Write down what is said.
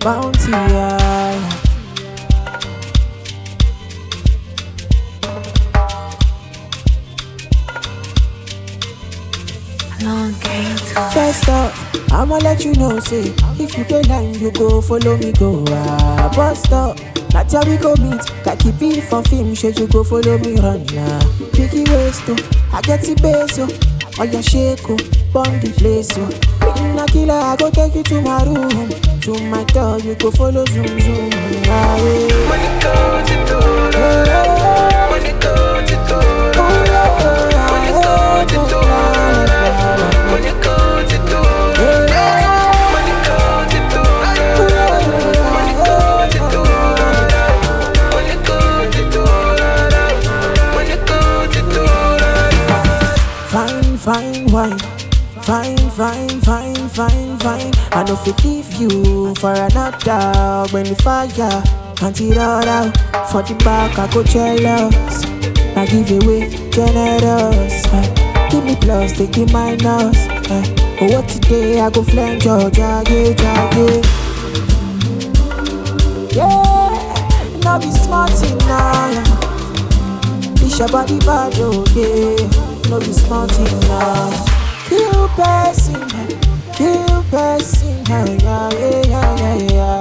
bounty, yeah. First off, I'ma let you know, say, if you get line, you go follow me, go, bust up. That's how we go meet, like keep it for film, should you go follow me, run, Biggie waist, I get the bass, oh, your shake, burn the place, in a killer, I go take you to my room, to my door, you go follow zoom, zoom, Money goes to do, money goes to do, money goes to do, money goes to do, money goes to do, money goes to do, money goes to do, money goes to do. Fine, fine wine, fine, fine, fine, fine, fine. I know if leave you for another, when the fire, can't it all out. For the back, I go jealous. I give away generous. Give me plus, take the minus. Oh, what today I go flame Georgia, yeah. Yeah, now be smart enough. It's your body bad, oh yeah. No be smart enough. Kill person, yeah, yeah.